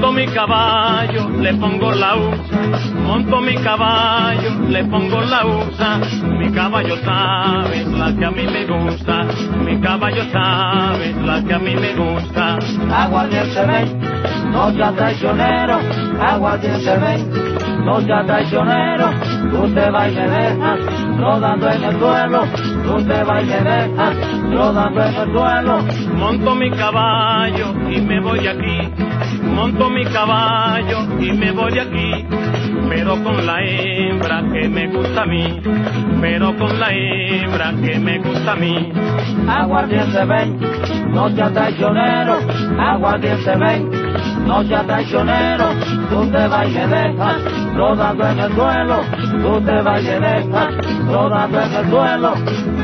Monto mi caballo, le pongo la usa, monto mi caballo, le pongo la usa, mi caballo sabe la que a mí me gusta, mi caballo sabe la que a mí me gusta. Aguardiente ven, no seas traicionero, aguardiente ven, no seas traicionero, tú te vas y me dejas, rodando en el suelo, tú te vas y me dejas, rodando en el suelo. Monto mi caballo y me voy aquí, monto mi caballo y me voy aquí, pero con la hembra que me gusta a mí, pero con la hembra que me gusta a mí. Aguardiente ven, no seas traicionero, aguardiente ven, no seas traicionero, tú te vas y me dejas, rodando en el suelo, tú te vas y me dejas, rodando en el suelo.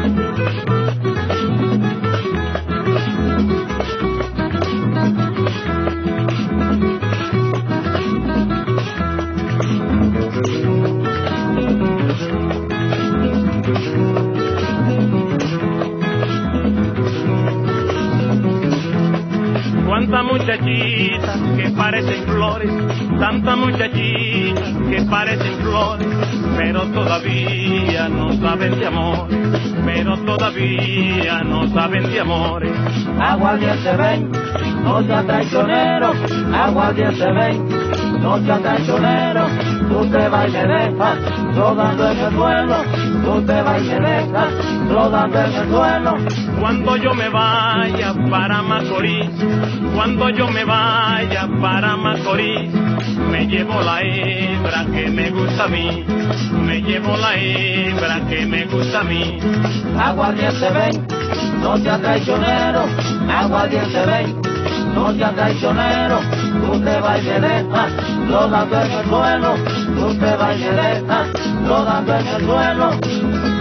Cuánta muchachita que parecen flores, tanta muchachita que parecen flores, pero todavía no saben de amor, pero todavía no saben de amores. Aguardiente ven, no seas traicionero, aguardiente ven, no seas traicionero, tú te vas y me dejas, rodando en el suelo, tú te vas y me dejas, rodando en el suelo. Cuando yo me vaya para Macorís, cuando yo me vaya para Macorís, me llevo la hembra que me gusta a mí, me llevo la hembra que me gusta a mí. Aguardiente ven, no seas traicionero, aguardiente ven, no seas traicionero, tú te vas y me dejas, rodando en el suelo, tú te vas y me dejas, rodando en el suelo.